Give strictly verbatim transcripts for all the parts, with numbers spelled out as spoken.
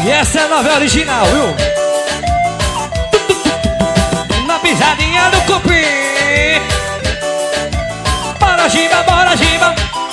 E essa é a novela original, viu? Na pisadinha do cupim. Bora, Giba, bora, Giba.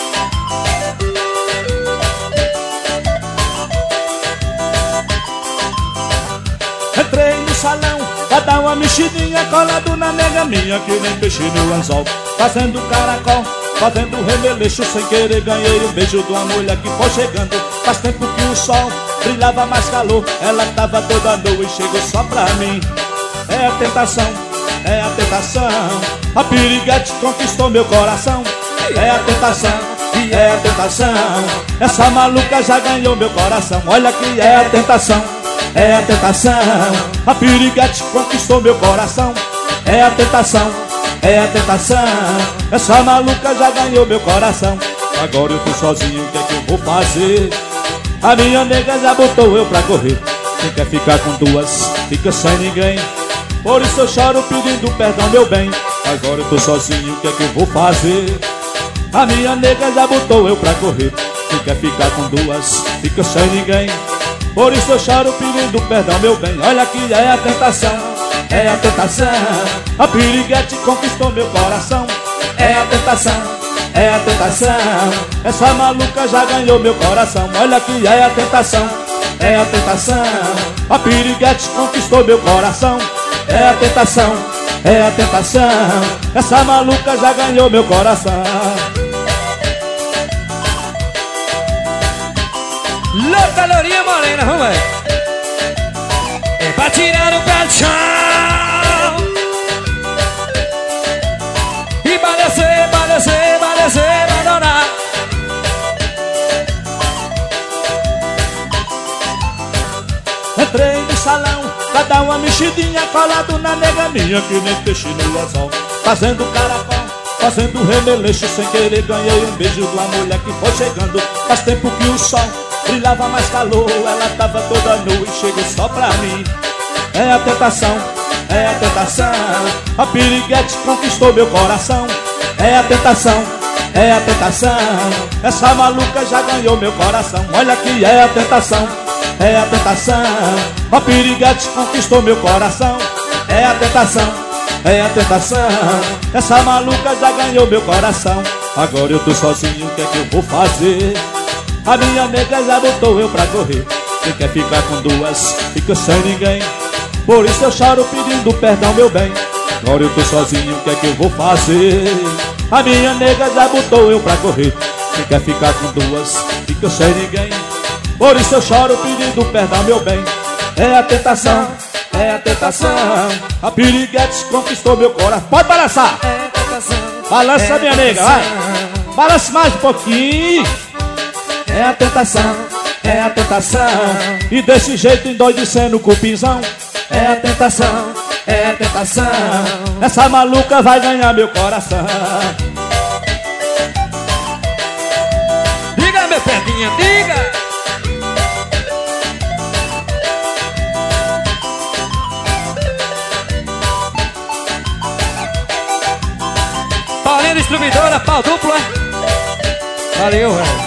Entrei no salão pra dar uma mexidinha, colado na nega minha que nem peixe no anzol. Fazendo caracol, fazendo remeleixo, sem querer ganhei um beijo de uma mulher que foi chegando. Faz tempo que o sol brilhava mais calor, ela tava toda nua e chegou só pra mim. É a tentação, é a tentação, a piriguete conquistou meu coração. É a tentação, é a tentação, essa maluca já ganhou meu coração. Olha que é a tentação, é a tentação, a piriguete conquistou meu coração. É a tentação, é a tentação, essa maluca já ganhou meu coração. Agora eu tô sozinho, o que é que eu vou fazer? A minha nega já botou eu pra correr. Quem quer ficar com duas, fica sem ninguém. Por isso eu choro pedindo perdão, meu bem. Agora eu tô sozinho, o que é que eu vou fazer? A minha nega já botou eu pra correr. Quem quer ficar com duas, fica sem ninguém. Por isso eu choro pedindo perdão, meu bem. Olha que é a tentação, é a tentação, a piriguete conquistou meu coração. É a tentação, é a tentação, essa maluca já ganhou meu coração. Olha que é a tentação, é a tentação, a piriguete conquistou meu coração. É a tentação, é a tentação, essa maluca já ganhou meu coração. Louca, lourinha morena, vamos ver. É pra tirar o pé do chão e balancer, balancer, balancer, abandonar. Entrei no salão pra dar uma mexidinha, colado na nega minha que nem peixe no anzol. Fazendo caracol, fazendo remeleixo, sem querer ganhei um beijo de uma mulher que foi chegando. Faz tempo que o sol brilhava mais calor, ela tava toda nua e chegou só pra mim. É a tentação, é a tentação, a piriguete conquistou meu coração. É a tentação, é a tentação, essa maluca já ganhou meu coração. Olha que é a tentação, é a tentação, a piriguete conquistou meu coração. É a tentação, é a tentação, essa maluca já ganhou meu coração. Agora eu tô sozinho, o que é que eu vou fazer? A minha nega já botou eu pra correr. Quem quer ficar com duas, fica sem ninguém. Por isso eu choro pedindo perdão, meu bem. Agora eu tô sozinho, o que é que eu vou fazer? A minha nega já botou eu pra correr. Quem quer ficar com duas, fica sem ninguém. Por isso eu choro pedindo perdão, meu bem. É a tentação, é a tentação, a piriguete conquistou meu coração. Pode balançar! É a tentação, balança, é minha nega, vai! Balança mais um pouquinho. É a tentação, é a tentação, e desse jeito endoidecendo o cupinzão. É a tentação, é a tentação, essa maluca vai ganhar meu coração. diga, meu pedinha, diga. Paulinho, distribuidora, pau duplo, é? Valeu, velho.